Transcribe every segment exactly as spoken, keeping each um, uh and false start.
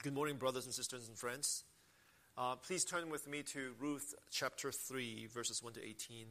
Good morning, brothers and sisters and friends. Uh, please turn with me to Ruth chapter three, verses one to eighteen.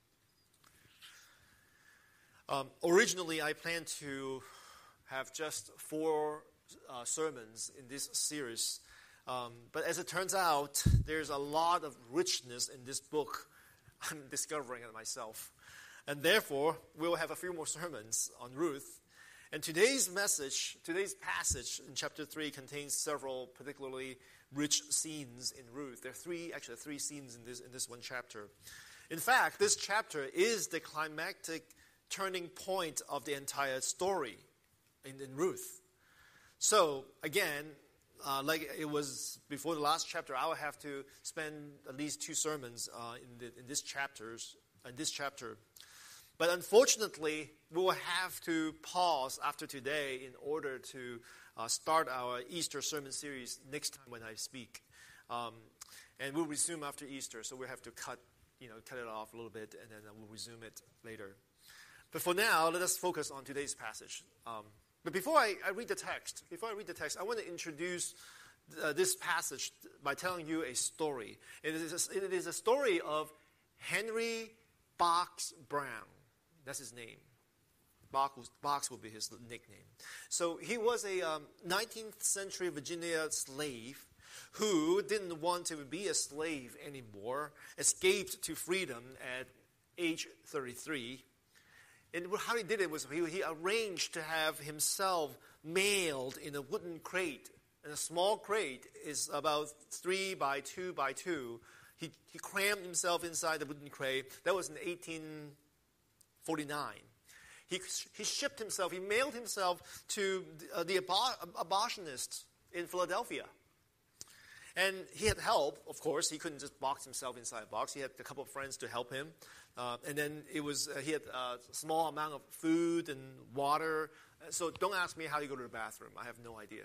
Um, originally, I planned to have just four uh, sermons in this series. Um, but as it turns out, there's a lot of richness in this book. I'm discovering it myself. And therefore, we'll have a few more sermons on Ruth. And today's message, today's passage in chapter three contains several particularly rich scenes in Ruth. There are three, actually three scenes in this in this one chapter. In fact, this chapter is the climactic turning point of the entire story in, in Ruth. So, again, uh, like it was before the last chapter, I will have to spend at least two sermons uh, in, the, in this chapters, in this chapter. But unfortunately, we will have to pause after today in order to uh, start our Easter sermon series next time when I speak. Um, and we'll resume after Easter, so we'll have to cut, you know, cut it off a little bit, and then we'll resume it later. But for now, let us focus on today's passage. Um, but before I, I read the text, before I read the text, I want to introduce uh, this passage by telling you a story. It is a, it is a story of Henry Box Brown. That's his name. Box, Box will be his nickname. So he was a um, nineteenth century Virginia slave who didn't want to be a slave anymore, escaped to freedom at age thirty-three. And how he did it was he, he arranged to have himself mailed in a wooden crate. And a small crate is about three by two by two. He, he crammed himself inside the wooden crate. That was in eighteen forty-nine. He, he shipped himself, he mailed himself to the, uh, the abo- abolitionists in Philadelphia. And he had help, of course. He couldn't just box himself inside a box. He had a couple of friends to help him. Uh, and then it was uh, he had a small amount of food and water. So don't ask me how you go to the bathroom. I have no idea.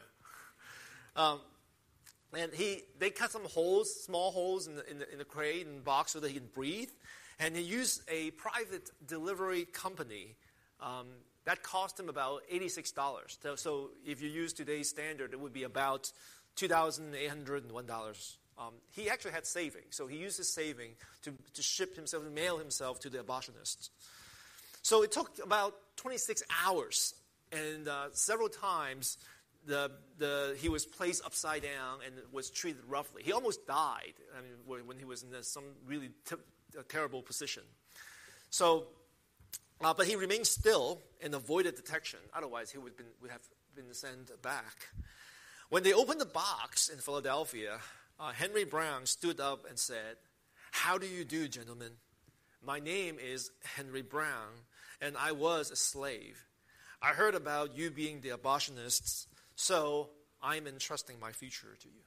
Um, and he they cut some holes, small holes in the, in the, in the crate and box so that he can breathe. And he used a private delivery company. Um, that cost him about eighty-six dollars. So, so if you use today's standard, it would be about two thousand eight hundred one dollars. Um, he actually had savings. So he used his saving to, to ship himself and mail himself to the abolitionists. So it took about twenty-six hours. And uh, several times the, the, he was placed upside down and was treated roughly. He almost died I mean, when he was in some really t- a terrible position. So, uh, but he remained still and avoided detection. Otherwise, he would, been, would have been sent back. When they opened the box in Philadelphia, uh, Henry Brown stood up and said, "How do you do, gentlemen? My name is Henry Brown, and I was a slave. I heard about you being the abolitionists, so I'm entrusting my future to you."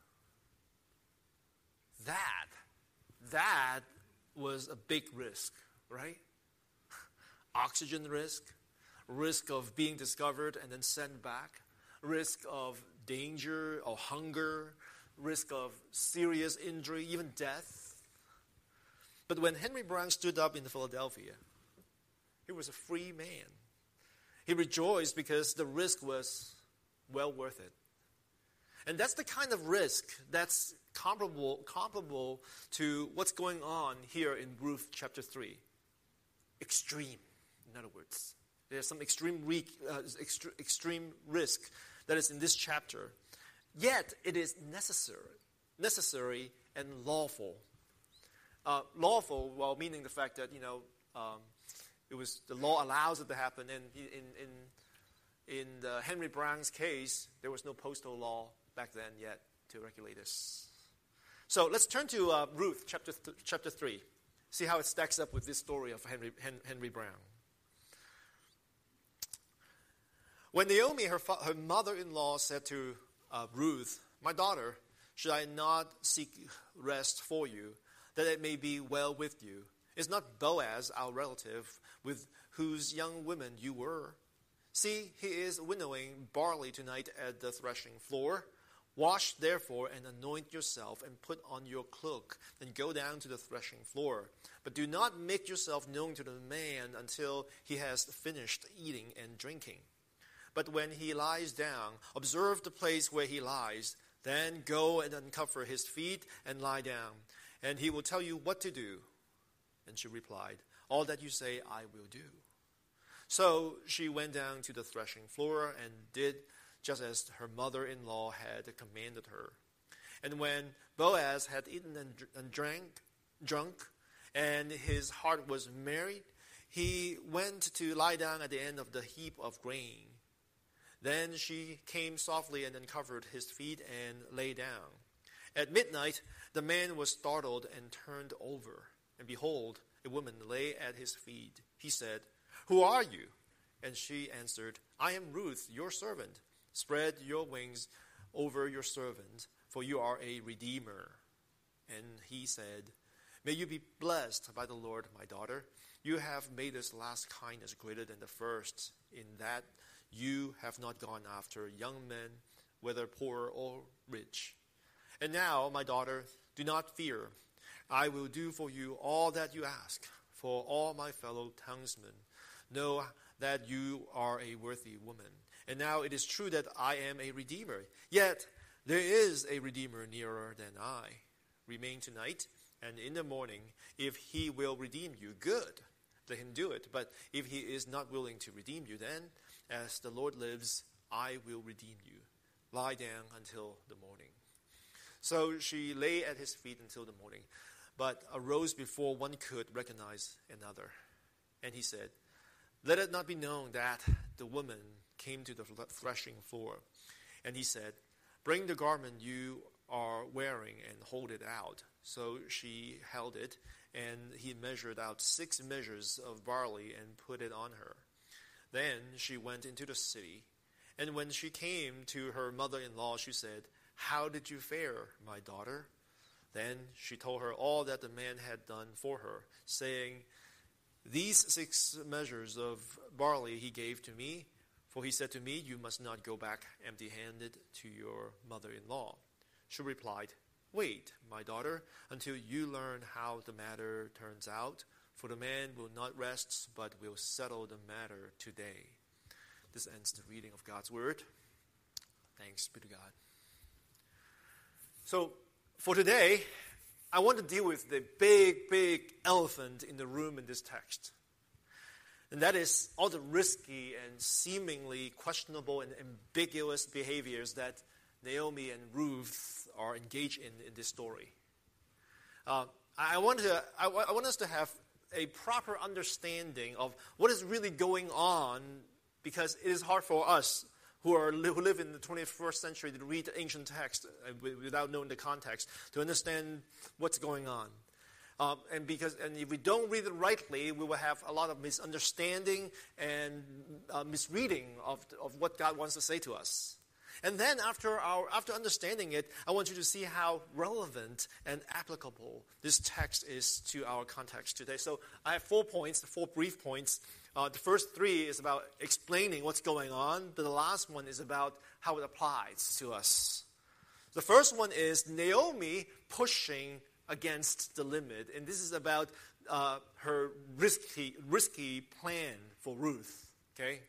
That, that was a big risk, right? Oxygen risk, risk of being discovered and then sent back, risk of danger or hunger, risk of serious injury, even death. But when Henry Brown stood up in Philadelphia, he was a free man. He rejoiced because the risk was well worth it. And that's the kind of risk that's comparable, comparable to what's going on here in Ruth chapter three. Extreme, in other words. There's some extreme, re- uh, extre- extreme risk that is in this chapter. Yet it is necessary, necessary and lawful. Uh, lawful, well, meaning the fact that, you know, um, it was the law allows it to happen. And in in in the Henry Brown's case, there was no postal law back then yet to regulate this. So let's turn to uh, Ruth chapter th- chapter three. See how it stacks up with this story of Henry Hen- Henry Brown. When Naomi, her fa- her mother-in-law, said to uh, Ruth, "My daughter, should I not seek rest for you, that it may be well with you? Is not Boaz our relative, with whose young women you were? See, he is winnowing barley tonight at the threshing floor. Wash, therefore, and anoint yourself, and put on your cloak, and go down to the threshing floor. But do not make yourself known to the man until he has finished eating and drinking. But when he lies down, observe the place where he lies. Then go and uncover his feet and lie down, and he will tell you what to do. And she replied, all that you say I will do. So she went down to the threshing floor and did just as her mother-in-law had commanded her. And when Boaz had eaten and drank, drunk, and his heart was merry, he went to lie down at the end of the heap of grain. Then she came softly and uncovered his feet and lay down. At midnight, the man was startled and turned over. And behold, a woman lay at his feet. He said, who are you? And she answered, I am Ruth, your servant. Spread your wings over your servant, for you are a redeemer. And he said, may you be blessed by the Lord, my daughter. You have made this last kindness greater than the first, in that you have not gone after young men, whether poor or rich. And now, my daughter, do not fear. I will do for you all that you ask, for all my fellow townsmen know that you are a worthy woman. And now it is true that I am a redeemer. Yet there is a redeemer nearer than I. Remain tonight, and in the morning, if he will redeem you, good, let him do it. But if he is not willing to redeem you, then, as the Lord lives, I will redeem you. Lie down until the morning. So she lay at his feet until the morning, but arose before one could recognize another. And he said, let it not be known that the woman came to the threshing floor. And he said, bring the garment you are wearing and hold it out. So she held it, and he measured out six measures of barley and put it on her. Then she went into the city, and when she came to her mother-in-law, she said, how did you fare, my daughter? Then she told her all that the man had done for her, saying, these six measures of barley he gave to me, for he said to me, you must not go back empty-handed to your mother-in-law. She replied, wait, my daughter, until you learn how the matter turns out, for the man will not rest, but will settle the matter today. This ends the reading of God's word. Thanks be to God. So, for today, I want to deal with the big, big elephant in the room in this text. And that is all the risky and seemingly questionable and ambiguous behaviors that Naomi and Ruth are engaged in in this story. Uh, I, want to, I, I want us to have a proper understanding of what is really going on, because it is hard for us who are who live in the twenty-first century to read the ancient text without knowing the context, to understand what's going on. Um, and because and if we don't read it rightly, we will have a lot of misunderstanding and uh, misreading of of what God wants to say to us. And then after our after understanding it, I want you to see how relevant and applicable this text is to our context today. So I have four points, four brief points. Uh, the first three is about explaining what's going on, but the last one is about how it applies to us. The first one is Naomi pushing against the limit, and this is about uh, her risky, risky plan for Ruth. Okay,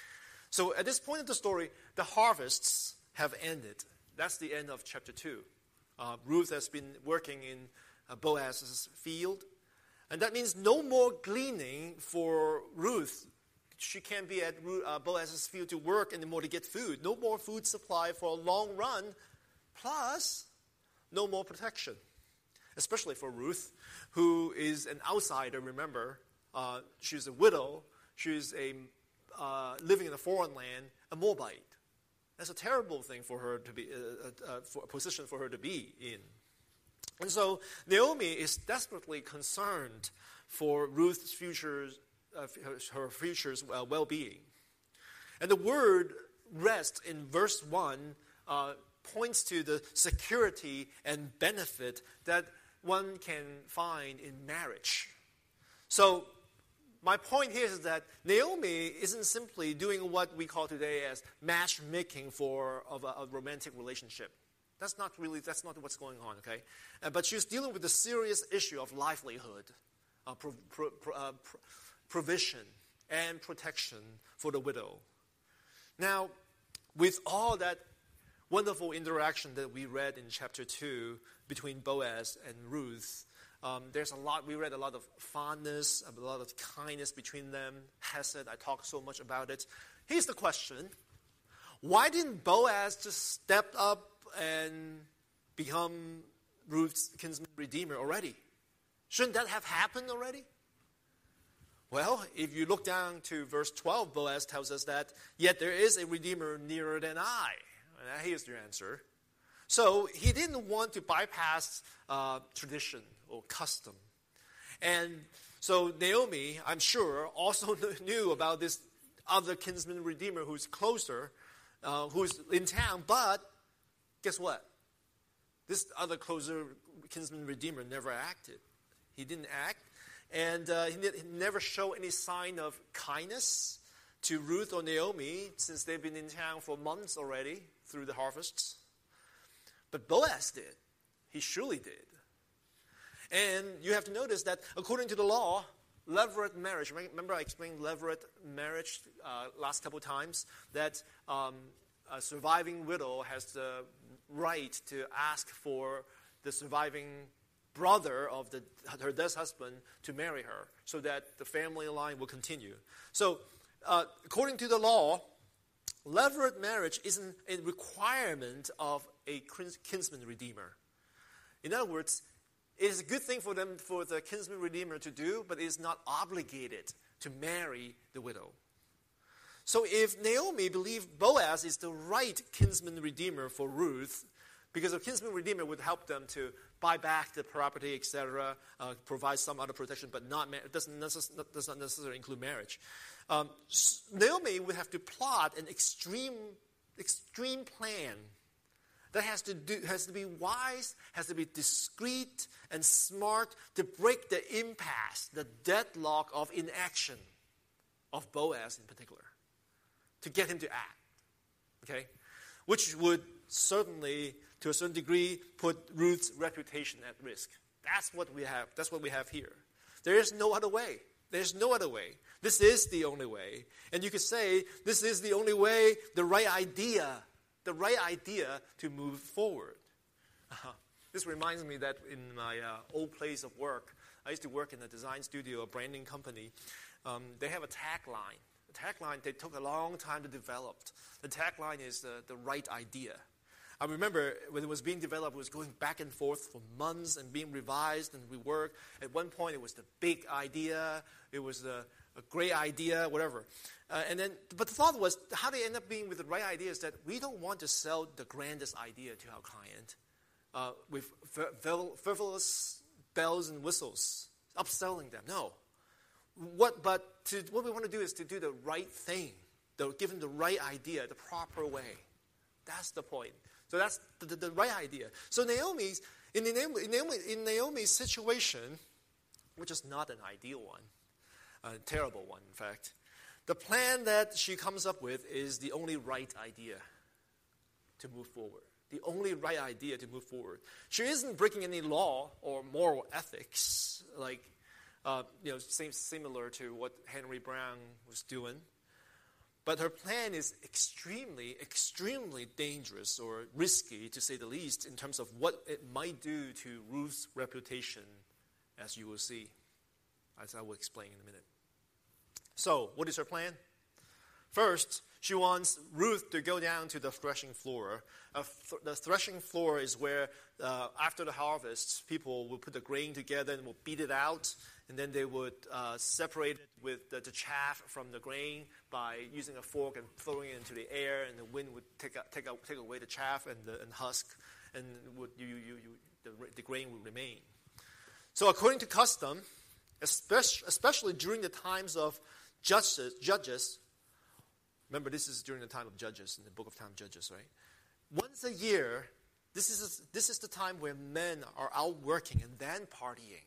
so at this point of the story, the harvests have ended. That's the end of chapter two. Uh, Ruth has been working in uh, Boaz's field. And that means no more gleaning for Ruth. She can't be at uh, Boaz's field to work anymore to get food. No more food supply for a long run. Plus, no more protection. Especially for Ruth, who is an outsider, remember. Uh, she's a widow. She's a uh, living in a foreign land, a Moabite. That's a terrible thing for her to be, uh, uh, for a position for her to be in. And so Naomi is desperately concerned for Ruth's futures, uh, her future's uh, well-being. And the word rest in verse one uh, points to the security and benefit that one can find in marriage. So my point here is that Naomi isn't simply doing what we call today as matchmaking for of a, a romantic relationship. That's not really, that's not what's going on, okay? Uh, but she's dealing with the serious issue of livelihood, uh, pro, pro, pro, uh, pro, provision, and protection for the widow. Now, with all that, wonderful interaction that we read in chapter two between Boaz and Ruth. Um, there's a lot, we read a lot of fondness, a lot of kindness between them. Hesed, I talked so much about it. Here's the question. Why didn't Boaz just step up and become Ruth's kinsman redeemer already? Shouldn't that have happened already? Well, if you look down to verse twelve, Boaz tells us that, yet there is a redeemer nearer than I. And here's your answer. So he didn't want to bypass uh, tradition or custom. And so Naomi, I'm sure, also knew about this other kinsman redeemer who's closer, uh, who's in town. But guess what? This other closer kinsman redeemer never acted. He didn't act. And uh, he, he never showed any sign of kindness to Ruth or Naomi since they've been in town for months already through the harvests. But Boaz did. He surely did. And you have to notice that according to the law, levirate marriage, remember I explained levirate marriage uh, last couple of times, that um, a surviving widow has the right to ask for the surviving brother of the, her dead husband to marry her so that the family line will continue. So uh, according to the law, levirate marriage isn't a requirement of a kinsman redeemer. In other words, it is a good thing for them, for the kinsman redeemer to do, but it is not obligated to marry the widow. So if Naomi believed Boaz is the right kinsman redeemer for Ruth, because a kinsman redeemer would help them to buy back the property, et cetera, uh, provide some other protection, but not it doesn't necess- does not necessarily include marriage. Um, Naomi would have to plot an extreme, extreme plan that has to do has to be wise, has to be discreet and smart to break the impasse, the deadlock of inaction of Boaz in particular, to get him to act. Okay, which would certainly, to a certain degree, put Ruth's reputation at risk. That's what we have. That's what we have here. There is no other way. There's no other way. This is the only way. And you could say this is the only way, the right idea, the right idea to move forward. Uh-huh. This reminds me that in my uh, old place of work, I used to work in a design studio, a branding company. Um, they have a tagline. The tagline, they took a long time to develop. The tagline is the, the right idea. I remember when it was being developed, it was going back and forth for months and being revised and reworked. At one point, it was the big idea. It was the, a great idea, whatever. Uh, and then, but the thought was, how they end up being with the right idea is that we don't want to sell the grandest idea to our client uh, with frivolous bells and whistles, upselling them. No. What, but to, what we want to do is to do the right thing, the, give them the right idea, the proper way. That's the point. So that's the, the, the right idea. So Naomi's in, Naomi, in, Naomi, in Naomi's situation, which is not an ideal one, a terrible one, in fact, the plan that she comes up with is the only right idea to move forward. The only right idea to move forward. She isn't breaking any law or moral ethics, like uh, you know, same, similar to what Henry Brown was doing. But her plan is extremely, extremely dangerous or risky, to say the least, in terms of what it might do to Ruth's reputation, as you will see, as I will explain in a minute. So, what is her plan? First, she wants Ruth to go down to the threshing floor. Uh, th- the threshing floor is where, uh, after the harvest, people will put the grain together and will beat it out, and then they would uh, separate it with the, the chaff from the grain by using a fork and throwing it into the air, and the wind would take out, take out, take away the chaff and the and husk, and would you, you, you, the, the grain would remain. So, according to custom, especially, especially during the times of judges, judges, remember this is during the time of Judges, in the book of time of Judges, right? Once a year, this is this is the time where men are out working and then partying.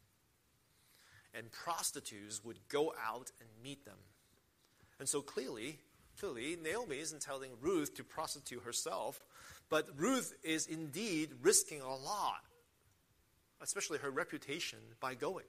And prostitutes would go out and meet them. And so clearly, clearly, Naomi isn't telling Ruth to prostitute herself, but Ruth is indeed risking a lot, especially her reputation, by going.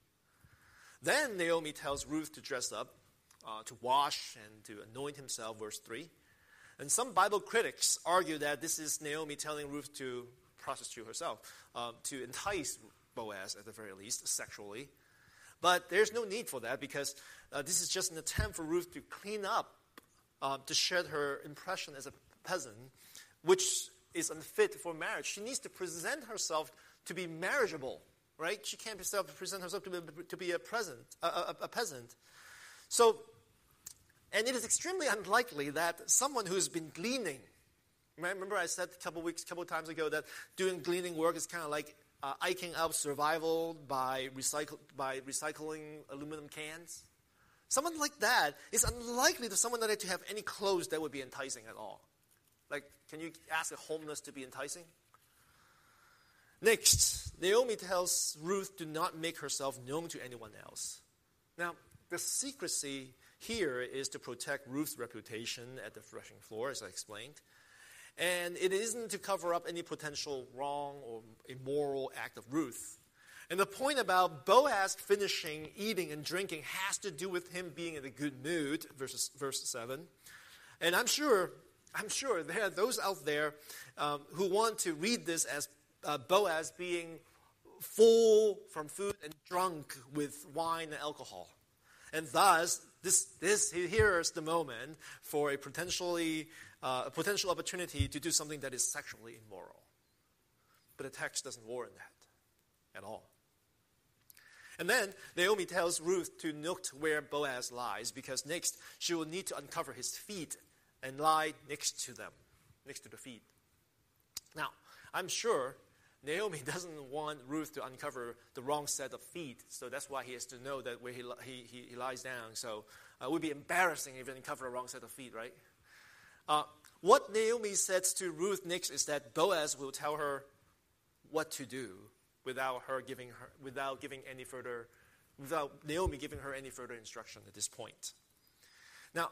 Then Naomi tells Ruth to dress up, uh, to wash and to anoint himself, verse three. And some Bible critics argue that this is Naomi telling Ruth to prostitute herself, um, to entice Boaz at the very least, sexually. But there's no need for that because uh, this is just an attempt for Ruth to clean up, uh, to shed her impression as a peasant, which is unfit for marriage. She needs to present herself to be marriageable, right? She can't present herself to be, to be a, present, a, a, a peasant. So, and it is extremely unlikely that someone who's been gleaning, right? Remember I said a couple weeks, couple times ago that doing gleaning work is kind of like uh, hiking up survival by, recycle, by recycling aluminum cans. Someone like that is unlikely to someone like that to have any clothes that would be enticing at all. Like, can you ask a homeless to be enticing? Next, Naomi tells Ruth to not make herself known to anyone else. Now, the secrecy here is to protect Ruth's reputation at the threshing floor, as I explained. And it isn't to cover up any potential wrong or immoral act of Ruth. And the point about Boaz finishing eating and drinking has to do with him being in a good mood, verses, verse seven. And I'm sure, I'm sure there are those out there um, who want to read this as uh, Boaz being full from food and drunk with wine and alcohol. And thus, this, this here is the moment for a potentially uh, a potential opportunity to do something that is sexually immoral. But the text doesn't warrant that at all. And then Naomi tells Ruth to note where Boaz lies, because next she will need to uncover his feet and lie next to them, next to the feet. Now, I'm sure Naomi doesn't want Ruth to uncover the wrong set of feet, so that's why he has to know that where he he, he, he lies down. So uh, it would be embarrassing if he uncovered a wrong set of feet, right? Uh, what Naomi says to Ruth next is that Boaz will tell her what to do without her giving her, without giving any further, without Naomi giving her any further instruction at this point. Now,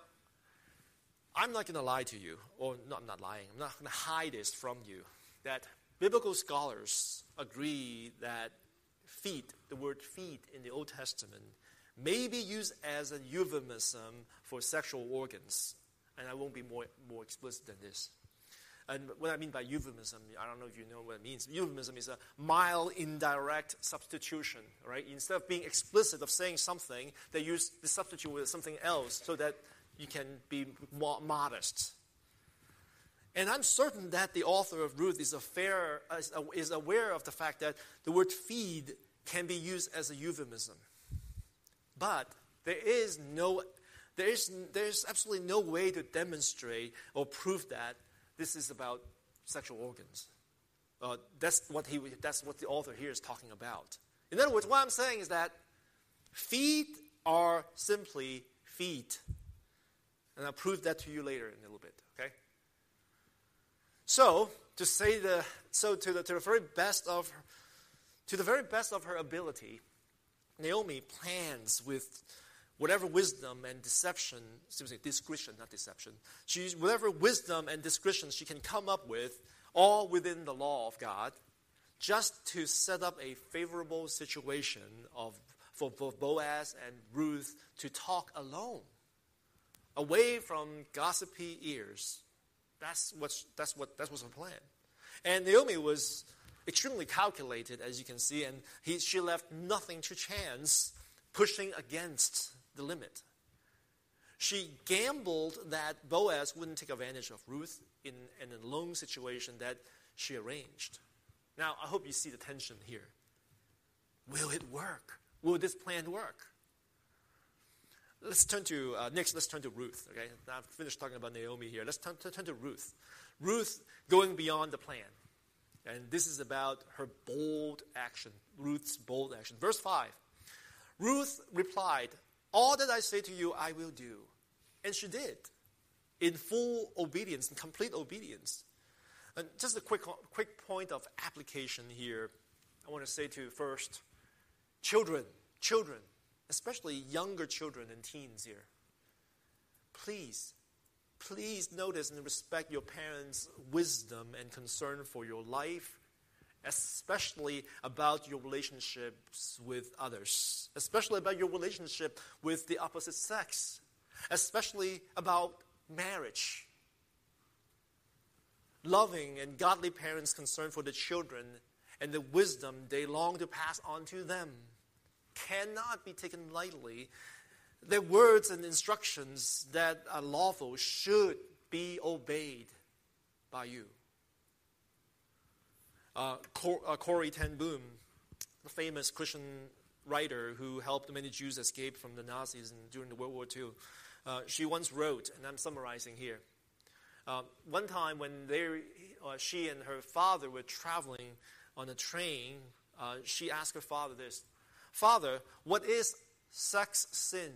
I'm not going to lie to you, or no, I'm not lying. I'm not going to hide this from you. That biblical scholars agree that feet, the word feet in the Old Testament, may be used as a euphemism for sexual organs. And I won't be more, more explicit than this. And what I mean by euphemism, I don't know if you know what it means. Euphemism is a mild, indirect substitution, right? Instead of being explicit of saying something, they use the substitute with something else so that you can be more modest. And I'm certain that the author of Ruth is, a fair, is aware of the fact that the word feed can be used as a euphemism. But there is no, there is, there is absolutely no way to demonstrate or prove that this is about sexual organs. Uh, that's what he. That's what the author here is talking about. In other words, what I'm saying is that feet are simply feet, and I'll prove that to you later in a little bit. Okay. So to say the so to the to the very best of her, to the very best of her ability, Naomi plans with whatever wisdom and deception, excuse me, discretion, not deception, she, whatever wisdom and discretion she can come up with, all within the law of God, just to set up a favorable situation of for both Boaz and Ruth to talk alone, away from gossipy ears. That's what's that's what that was her plan. And Naomi was extremely calculated, as you can see, and he, she left nothing to chance, pushing against the limit. She gambled that Boaz wouldn't take advantage of Ruth in an alone situation that she arranged. Now, I hope you see the tension here. Will it work? Will this plan work? Let's turn to, uh, next, let's turn to Ruth. Okay, now I've finished talking about Naomi here. Let's turn, turn to Ruth. Ruth going beyond the plan. And this is about her bold action, Ruth's bold action. Verse five, Ruth replied, "All that I say to you, I will do." And she did, in full obedience, in complete obedience. And just a quick, quick point of application here. I want to say to you first, children, children, especially younger children and teens here, please, please notice and respect your parents' wisdom and concern for your life, especially about your relationships with others, especially about your relationship with the opposite sex, especially about marriage. loving and godly parents concerned for the children and the wisdom they long to pass on to them cannot be taken lightly. Their words and instructions that are lawful should be obeyed by you. Uh, Cor- uh, Corrie ten Boom, the famous Christian writer who helped many Jews escape from the Nazis and during the World War Two, uh, she once wrote, and I'm summarizing here, uh, one time when they, uh, she and her father were traveling on a train, uh, she asked her father this, "Father, what is sex sin?"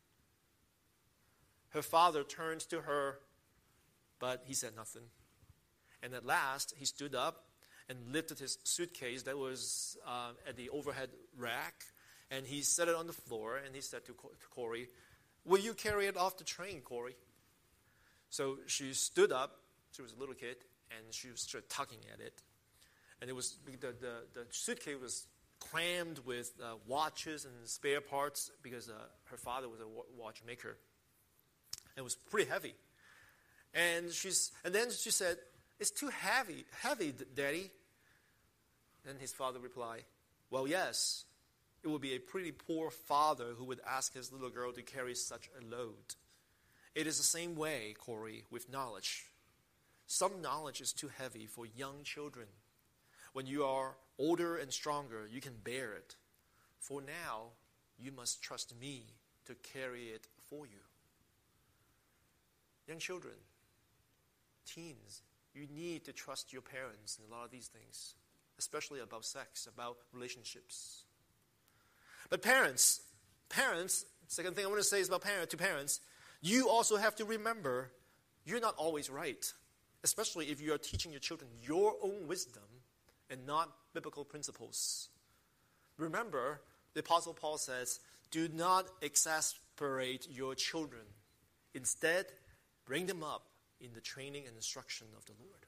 Her father turned to her, but he said nothing. And at last, he stood up and lifted his suitcase that was uh, at the overhead rack, and he set it on the floor, and he said to, Co- to Corrie, "Will you carry it off the train, Corrie?" So she stood up. She was a little kid, and she was started tugging at it. And it was the, the, the suitcase was crammed with uh, watches and spare parts because uh, her father was a wa- watchmaker. It was pretty heavy. And she's and then she said, "It's too heavy, heavy, Daddy." And his father replied, "Well, yes, it would be a pretty poor father who would ask his little girl to carry such a load. It is the same way, Corrie, with knowledge. Some knowledge is too heavy for young children. When you are older and stronger, you can bear it. For now, you must trust me to carry it for you." Young children, teens, you need to trust your parents in a lot of these things, especially about sex, about relationships. But parents, parents, second thing I want to say is about parent, to parents, you also have to remember you're not always right, especially if you are teaching your children your own wisdom and not biblical principles. Remember, the Apostle Paul says, "Do not exasperate your children. Instead, bring them up in the training and instruction of the Lord."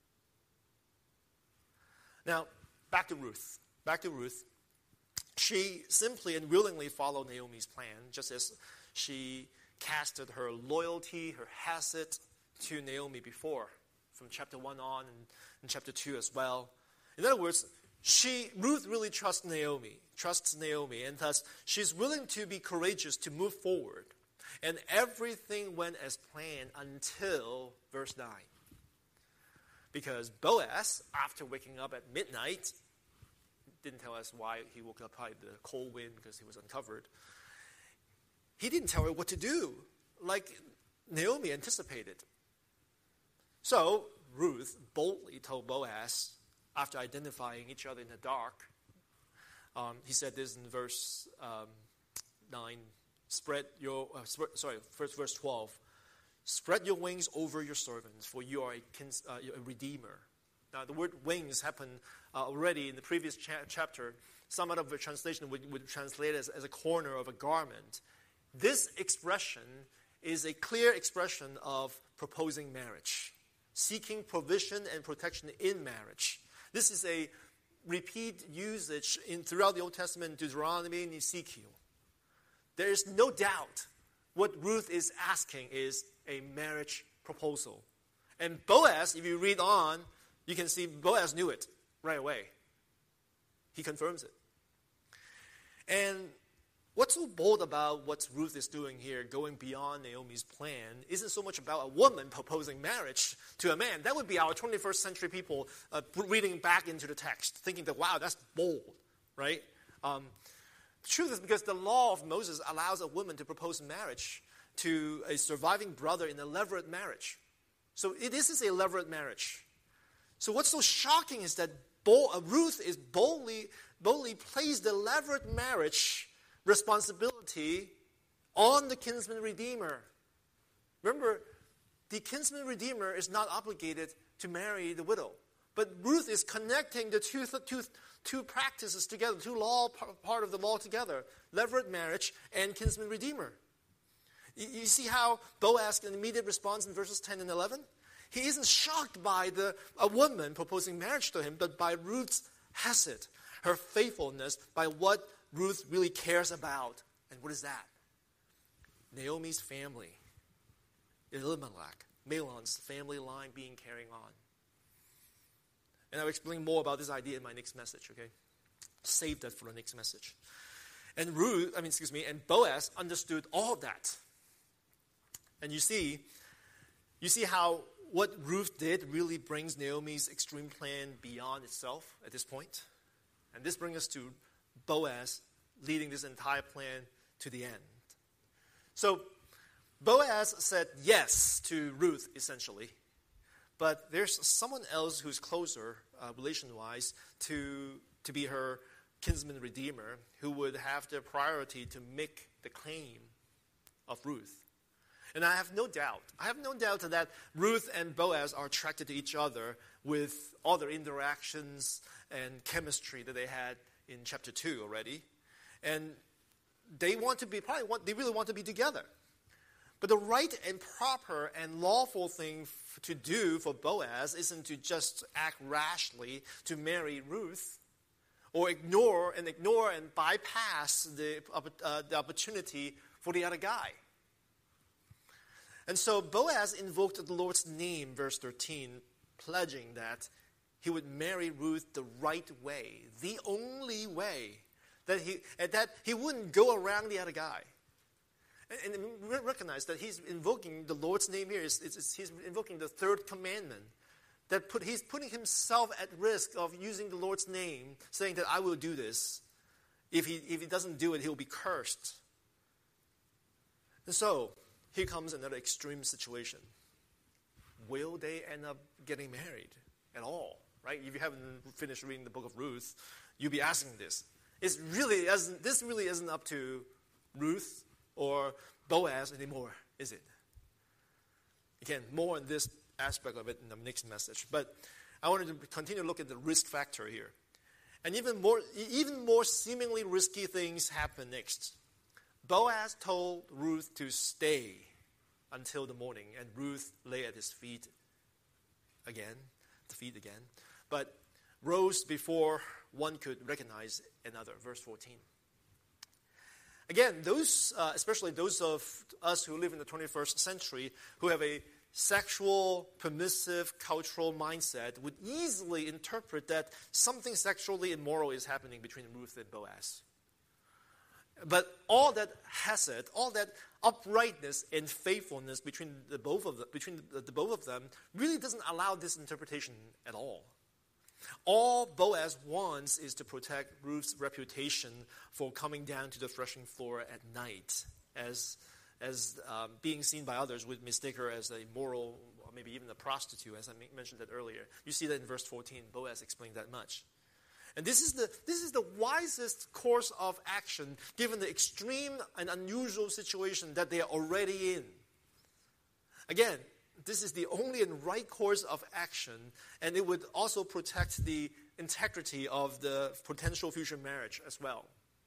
Now, back to Ruth. Back to Ruth. She simply and willingly followed Naomi's plan, just as she casted her loyalty, her hesed to Naomi before, from chapter one on and, and chapter two as well. In other words, she Ruth really trusts Naomi, trusts Naomi, and thus she's willing to be courageous to move forward. And everything went as planned until verse nine. Because Boaz, after waking up at midnight, didn't tell us why he woke up by the cold wind because he was uncovered. He didn't tell her what to do, like Naomi anticipated. So Ruth boldly told Boaz, after identifying each other in the dark, um, he said this in verse um, nine, Spread your, uh, spread, sorry, first verse twelve. "Spread your wings over your servants, for you are a, kins, uh, a redeemer." Now, the word wings happened uh, already in the previous cha- chapter. Some out of the translation would, would translate it as, as a corner of a garment. This expression is a clear expression of proposing marriage, seeking provision and protection in marriage. This is a repeat usage in throughout the Old Testament, Deuteronomy and Ezekiel. There is no doubt what Ruth is asking is a marriage proposal. And Boaz, if you read on, you can see Boaz knew it right away. He confirms it. And what's so bold about what Ruth is doing here, going beyond Naomi's plan, isn't so much about a woman proposing marriage to a man. That would be our twenty-first century people uh, reading back into the text, thinking that, wow, that's bold, right? Um, The truth is because the law of Moses allows a woman to propose marriage to a surviving brother in a levirate marriage. So it, this is a levirate marriage. So what's so shocking is that Bo, uh, Ruth is boldly, boldly placed the levirate marriage responsibility on the kinsman redeemer. Remember, the kinsman redeemer is not obligated to marry the widow. But Ruth is connecting the two, two, two practices together, two law part of the law together, levirate marriage and kinsman redeemer. You, you see how Boaz an immediate response in verses ten and eleven? He isn't shocked by the a woman proposing marriage to him, but by Ruth's hesed, her faithfulness, by what Ruth really cares about. And what is that? Naomi's family, Elimelech, Mahlon's family line being carried on. And I'll explain more about this idea in my next message, okay? Save that for the next message. And Ruth, I mean, excuse me, and Boaz understood all of that. And you see, you see how what Ruth did really brings Naomi's extreme plan beyond itself at this point. And this brings us to Boaz leading this entire plan to the end. So Boaz said yes to Ruth, essentially. But there's someone else who's closer, uh, relation-wise, to, to be her kinsman redeemer, who would have the priority to make the claim of Ruth. And I have no doubt, I have no doubt that Ruth and Boaz are attracted to each other with all their interactions and chemistry that they had in chapter two already. And they want to be, probably want, they really want to be together. But the right and proper and lawful thing f- to do for Boaz isn't to just act rashly to marry Ruth, or ignore and ignore and bypass the, uh, the opportunity for the other guy. And so Boaz invoked the Lord's name, verse thirteen, pledging that he would marry Ruth the right way, the only way, that he, and that he wouldn't go around the other guy. And, and recognize that he's invoking the Lord's name here. It's, it's, he's invoking the third commandment. That put, he's putting himself at risk of using the Lord's name, saying that I will do this. If he, if he doesn't do it, he'll be cursed. And so, here comes another extreme situation. Will they end up getting married at all? Right? If you haven't finished reading the book of Ruth, you'll be asking this. It's really this really isn't up to Ruth or Boaz anymore, is it? Again, more on this aspect of it in the next message. But I wanted to continue to look at the risk factor here. And even more, even more seemingly risky things happen next. Boaz told Ruth to stay until the morning, and Ruth lay at his feet again, the feet again, but rose before one could recognize another. Verse fourteen. Again, those, uh, especially those of us who live in the twenty-first century, who have a sexual, permissive, cultural mindset, would easily interpret that something sexually immoral is happening between Ruth and Boaz. But all that hesed, all that uprightness and faithfulness between the both of them, between the, the both of them, really doesn't allow this interpretation at all. All Boaz wants is to protect Ruth's reputation for coming down to the threshing floor at night, as as um, being seen by others would mistake her as a immoral, or maybe even a prostitute, as I mentioned that earlier. You see that in verse fourteen. Boaz explained that much. And this is the this is the wisest course of action, given the extreme and unusual situation that they are already in. Again, this is the only and right course of action, and it would also protect the integrity of the potential future marriage as well.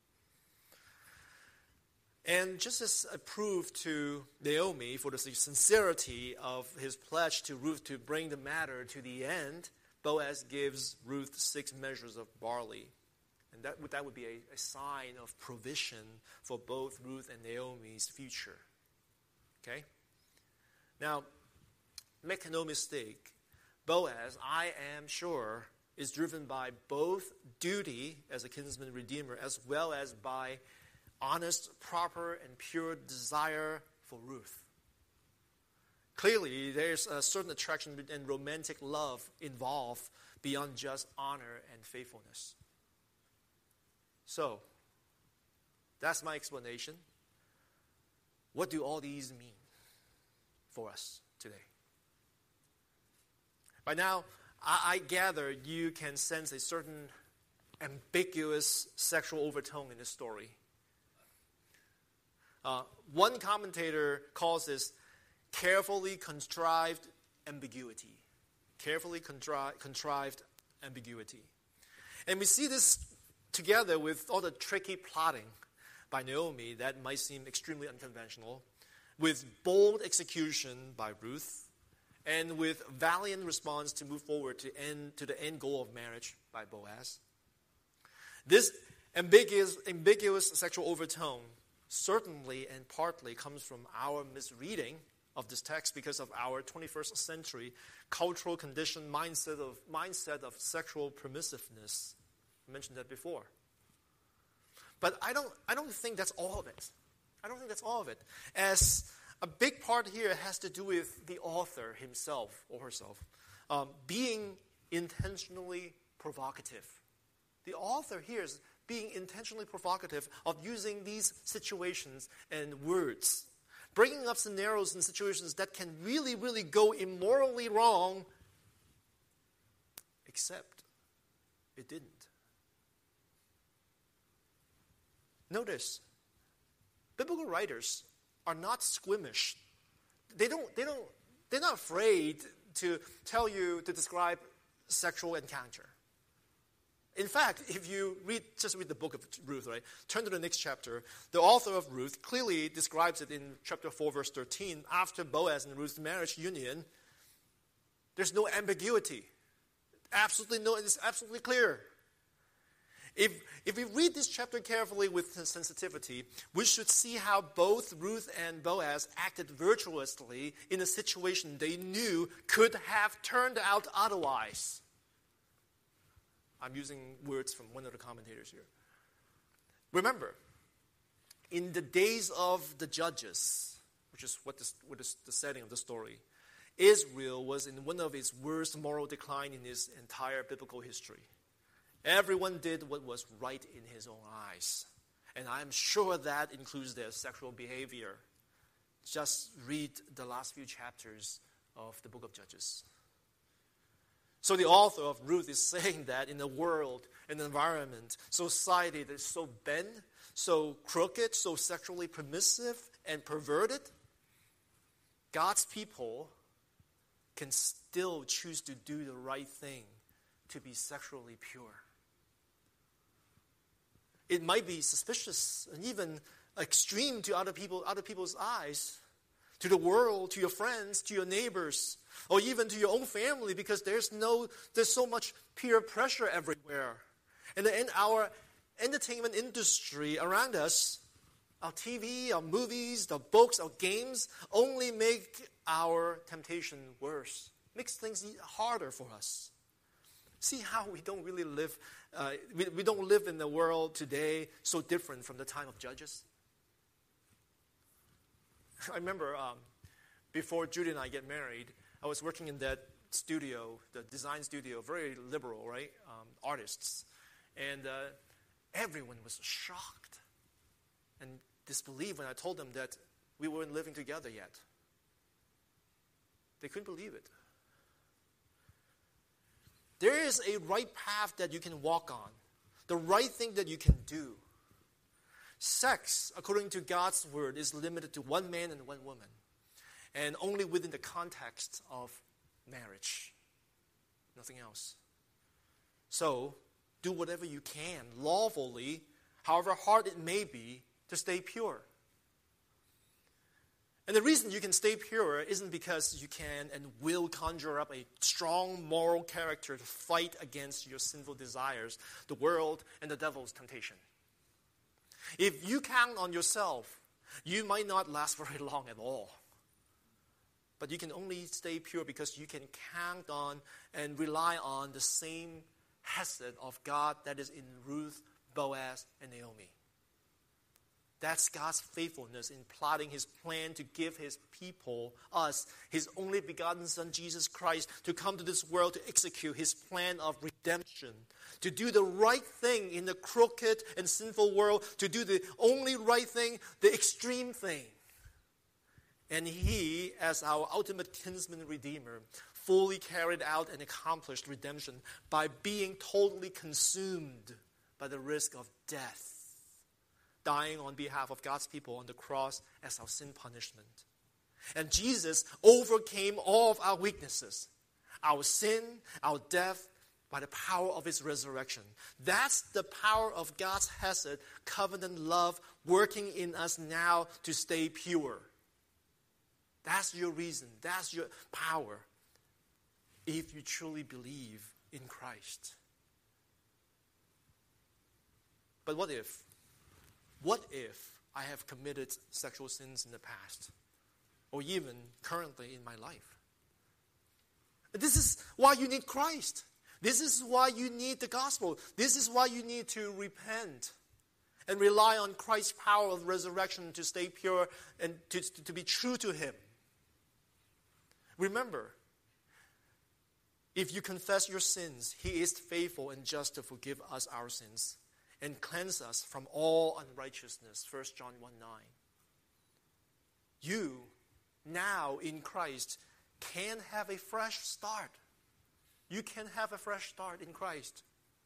And just as a proof to Naomi for the sincerity of his pledge to Ruth to bring the matter to the end, Boaz gives Ruth six measures of barley. And that would, that would be a, a sign of provision for both Ruth and Naomi's future. Okay? Now, make no mistake, Boaz, I am sure, is driven by both duty as a kinsman redeemer as well as by honest, proper, and pure desire for Ruth. Clearly, there's a certain attraction and romantic love involved beyond just honor and faithfulness. So, that's my explanation. What do all these mean for us today? By now, I, I gather you can sense a certain ambiguous sexual overtone in this story. Uh, one commentator calls this carefully contrived ambiguity. Carefully contri- contrived ambiguity. And we see this together with all the tricky plotting by Naomi that might seem extremely unconventional, with bold execution by Ruth, and with valiant response to move forward to end to the end goal of marriage by Boaz. This ambiguous, ambiguous sexual overtone certainly and partly comes from our misreading of this text because of our twenty-first century cultural condition mindset of mindset of sexual permissiveness. I mentioned that before. But I don't I don't think that's all of it. I don't think that's all of it. As a big part here has to do with the author himself or herself um, being intentionally provocative. The author here is being intentionally provocative of using these situations and words, bringing up scenarios and situations that can really, really go immorally wrong, except it didn't. Notice, biblical writers are not squeamish. They don't, they don't, they're not afraid to tell you, to describe sexual encounter. In fact, if you read, just read the book of Ruth, right? Turn to the next chapter. The author of Ruth clearly describes it in chapter four, verse thirteen. After Boaz and Ruth's marriage union, there's no ambiguity. Absolutely no, it's absolutely clear. If, if we read this chapter carefully with sensitivity, we should see how both Ruth and Boaz acted virtuously in a situation they knew could have turned out otherwise. I'm using words from one of the commentators here. Remember, in the days of the judges, which is what, this, what is the setting of the story, Israel was in one of its worst moral decline in its entire biblical history. Everyone did what was right in his own eyes. And I'm sure that includes their sexual behavior. Just read the last few chapters of the book of Judges. So the author of Ruth is saying that in a world, an environment, society that is so bent, so crooked, so sexually permissive and perverted, God's people can still choose to do the right thing, to be sexually pure. It might be suspicious and even extreme to other people, other people's eyes, to the world, to your friends, to your neighbors, or even to your own family, because there's no, there's so much peer pressure everywhere. And in our entertainment industry around us, our T V, our movies, the books, our games only make our temptation worse, makes things harder for us. See how we don't really live, uh, we, we don't live in the world today so different from the time of Judges. I remember um, before Judy and I get married, I was working in that studio, the design studio, very liberal, right? Um, artists. And uh, everyone was shocked and disbelieved when I told them that we weren't living together yet. They couldn't believe it. There is a right path that you can walk on, the right thing that you can do. Sex, according to God's word, is limited to one man and one woman, and only within the context of marriage. Nothing else. So, do whatever you can, lawfully, however hard it may be, to stay pure. And the reason you can stay pure isn't because you can and will conjure up a strong moral character to fight against your sinful desires, the world, and the devil's temptation. If you count on yourself, you might not last very long at all. But you can only stay pure because you can count on and rely on the same hesed of God that is in Ruth, Boaz, and Naomi. That's God's faithfulness in plotting his plan to give his people, us, his only begotten Son, Jesus Christ, to come to this world to execute his plan of redemption, to do the right thing in the crooked and sinful world, to do the only right thing, the extreme thing. And he, as our ultimate kinsman redeemer, fully carried out and accomplished redemption by being totally consumed by the risk of death, dying on behalf of God's people on the cross as our sin punishment. And Jesus overcame all of our weaknesses, our sin, our death, by the power of his resurrection. That's the power of God's hesed, covenant love, working in us now to stay pure. That's your reason. That's your power, if you truly believe in Christ. But what if? What if I have committed sexual sins in the past? or even currently in my life. This is why you need Christ. This is why you need the gospel. This is why you need to repent and rely on Christ's power of resurrection to stay pure and to, to be true to Him. Remember, if you confess your sins, He is faithful and just to forgive us our sins and cleanse us from all unrighteousness. First John one nine. You, now in Christ, can have a fresh start. You can have a fresh start in Christ.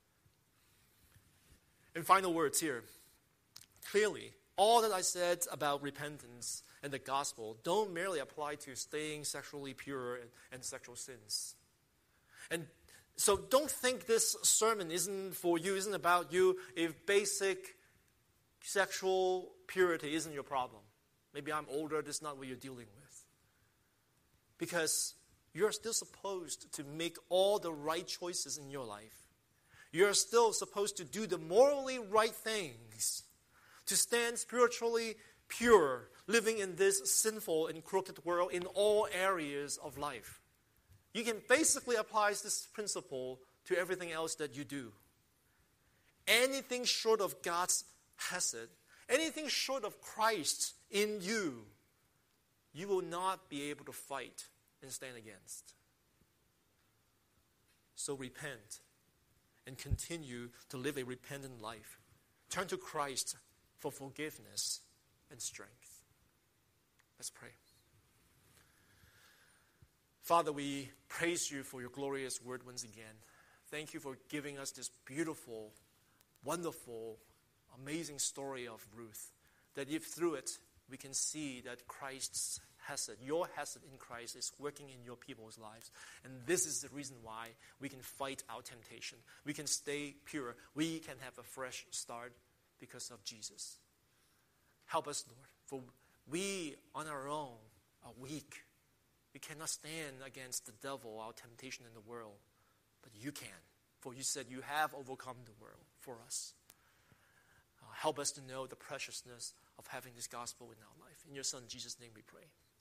And final words here. Clearly, all that I said about repentance and the gospel don't merely apply to staying sexually pure and, and sexual sins. And so don't think this sermon isn't for you, isn't about you, if basic sexual purity isn't your problem. Maybe I'm older, this is not what you're dealing with. Because you're still supposed to make all the right choices in your life. You're still supposed to do the morally right things, to stand spiritually pure, living in this sinful and crooked world in all areas of life. You can basically apply this principle to everything else that you do. Anything short of God's hesed, anything short of Christ in you, you will not be able to fight and stand against. So repent and continue to live a repentant life. Turn to Christ for forgiveness and strength. Let's pray. Father, we praise you for your glorious word once again. Thank you for giving us this beautiful, wonderful, amazing story of Ruth. That if through it we can see that Christ's hesed, your hesed in Christ is working in your people's lives. And this is the reason why we can fight our temptation. We can stay pure. We can have a fresh start because of Jesus. Help us, Lord, for we on our own are weak. We cannot stand against the devil, our temptation in the world. But you can, for you said you have overcome the world for us. Uh, help us to know the preciousness of having this gospel in our life. In your Son, Jesus' name we pray.